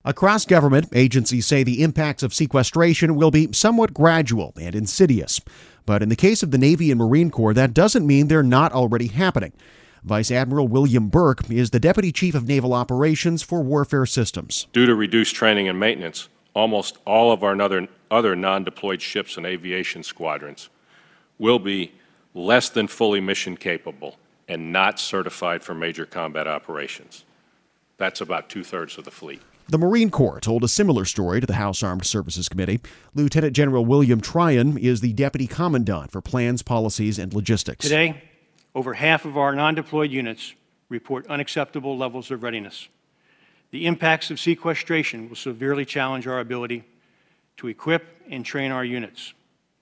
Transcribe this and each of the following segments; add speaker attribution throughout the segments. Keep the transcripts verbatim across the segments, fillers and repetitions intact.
Speaker 1: Across government, agencies say the impacts of sequestration will be somewhat gradual and insidious. But in the case of the Navy and Marine Corps, that doesn't mean they're not already happening. Vice Admiral William Burke is the Deputy Chief of Naval Operations for Warfare Systems.
Speaker 2: Due to reduced training and maintenance, almost all of our other, other non-deployed ships and aviation squadrons will be less than fully mission capable and not certified for major combat operations. That's about two-thirds of the fleet.
Speaker 1: The Marine Corps told a similar story to the House Armed Services Committee. Lieutenant General William Tryon is the Deputy Commandant for Plans, Policies, and Logistics.
Speaker 3: Today, over half of our non-deployed units report unacceptable levels of readiness. The impacts of sequestration will severely challenge our ability to equip and train our units.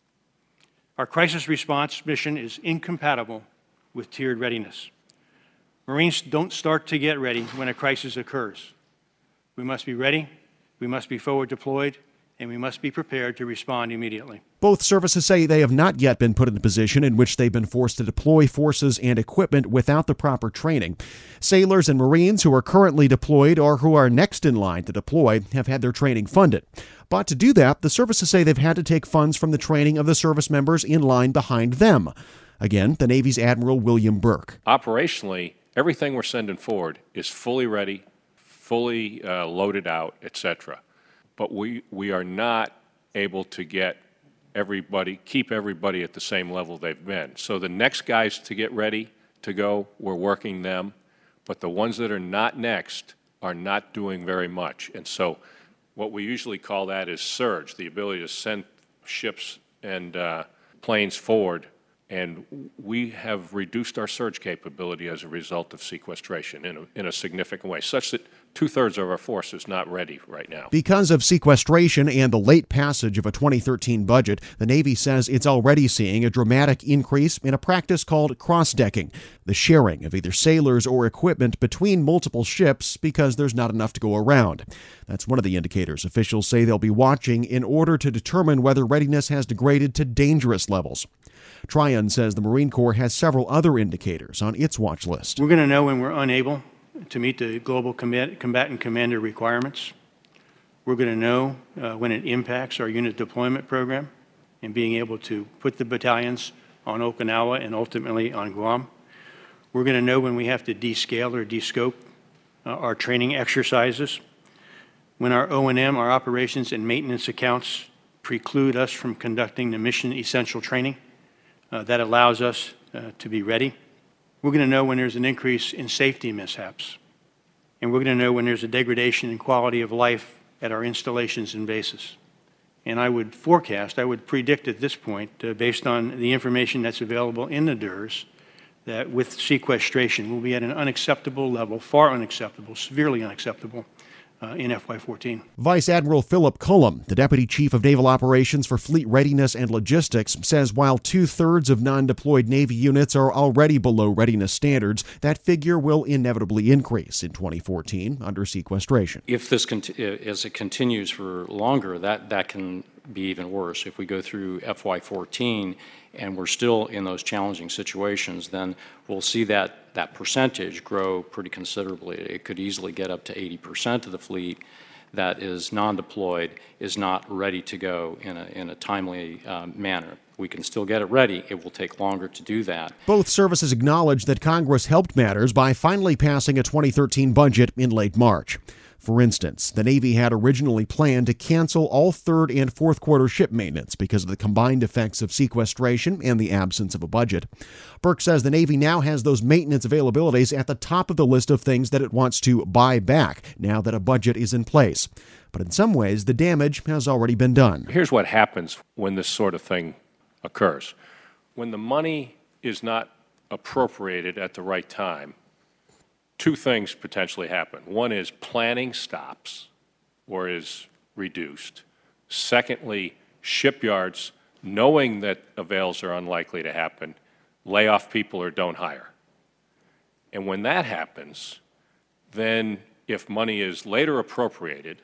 Speaker 3: Our crisis response mission is incompatible with tiered readiness. Marines don't start to get ready when a crisis occurs. We must be ready, we must be forward deployed, and we must be prepared to respond immediately.
Speaker 1: Both services say they have not yet been put in a position in which they've been forced to deploy forces and equipment without the proper training. Sailors and Marines who are currently deployed or who are next in line to deploy have had their training funded. But to do that, the services say they've had to take funds from the training of the service members in line behind them. Again, the Navy's Admiral William Burke.
Speaker 2: Operationally, everything we're sending forward is fully ready, fully uh, loaded out, et cetera. But we, we are not able to get everybody, keep everybody at the same level they've been. So the next guys to get ready to go, we're working them, but the ones that are not next are not doing very much. And so what we usually call that is surge, the ability to send ships and uh, planes forward. And we have reduced our surge capability as a result of sequestration in a, in a significant way, such that two-thirds of our force is not ready right now.
Speaker 1: Because of sequestration and the late passage of a twenty thirteen budget, the Navy says it's already seeing a dramatic increase in a practice called cross-decking, the sharing of either sailors or equipment between multiple ships because there's not enough to go around. That's one of the indicators officials say they'll be watching in order to determine whether readiness has degraded to dangerous levels. Tryon says the Marine Corps has several other indicators on its watch list.
Speaker 3: We're going to know when we're unable to meet the global combatant commander requirements. We're going to know uh, when it impacts our unit deployment program and being able to put the battalions on Okinawa and ultimately on Guam. We're going to know when we have to descale or descope uh, our training exercises, when our O and M, our operations and maintenance accounts, preclude us from conducting the mission essential training Uh, that allows us uh, to be ready. We're going to know when there's an increase in safety mishaps. And we're going to know when there's a degradation in quality of life at our installations and bases. And I would forecast, I would predict at this point, uh, based on the information that's available in the D U R S, that with sequestration we'll be at an unacceptable level, far unacceptable, severely unacceptable, Uh, in F Y fourteen.
Speaker 1: Vice Admiral Philip Cullum, the Deputy Chief of Naval Operations for Fleet Readiness and Logistics, says while two-thirds of non-deployed Navy units are already below readiness standards, that figure will inevitably increase in twenty fourteen under sequestration.
Speaker 4: If this, conti- as it continues for longer, that, that can be even worse. If we go through F Y fourteen and we're still in those challenging situations, then we'll see that that percentage grow pretty considerably. It could easily get up to eighty percent of the fleet that is non-deployed is not ready to go in a, in a timely uh, manner. We can still get it ready. It will take longer to do that.
Speaker 1: Both services acknowledge that Congress helped matters by finally passing a twenty thirteen budget in late March. For instance, the Navy had originally planned to cancel all third and fourth quarter ship maintenance because of the combined effects of sequestration and the absence of a budget. Burke says the Navy now has those maintenance availabilities at the top of the list of things that it wants to buy back now that a budget is in place. But in some ways, the damage has already been done.
Speaker 2: Here's what happens when this sort of thing occurs. When the money is not appropriated at the right time, two things potentially happen. One is planning stops or is reduced. Secondly, shipyards, knowing that avails are unlikely to happen, lay off people or don't hire. And when that happens, then if money is later appropriated,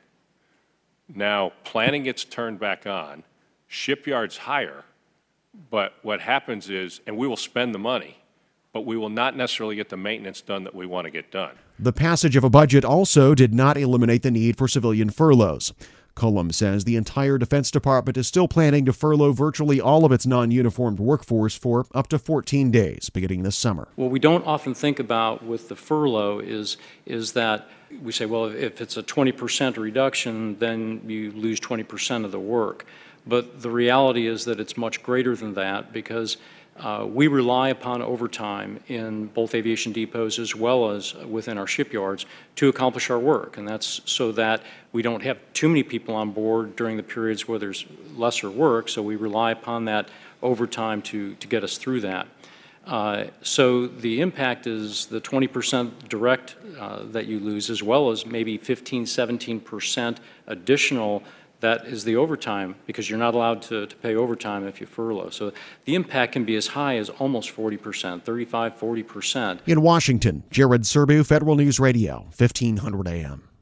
Speaker 2: now planning gets turned back on, shipyards hire, but what happens is, and we will spend the money, but we will not necessarily get the maintenance done that we want to get done.
Speaker 1: The passage of a budget also did not eliminate the need for civilian furloughs. Cullum says the entire Defense Department is still planning to furlough virtually all of its non-uniformed workforce for up to fourteen days beginning this summer.
Speaker 4: What we don't often think about with the furlough is, is that we say, well, if it's a twenty percent reduction, then you lose twenty percent of the work. But the reality is that it's much greater than that, because Uh, we rely upon overtime in both aviation depots as well as within our shipyards to accomplish our work, and that's so that we don't have too many people on board during the periods where there's lesser work, so we rely upon that overtime to, to get us through that. Uh, so the impact is the twenty percent direct uh, that you lose, as well as maybe fifteen, seventeen percent additional. That is the overtime, because you're not allowed to, to pay overtime if you furlough. So the impact can be as high as almost forty percent, thirty-five, forty percent.
Speaker 1: In Washington, Jared Serbu, Federal News Radio, fifteen hundred A M.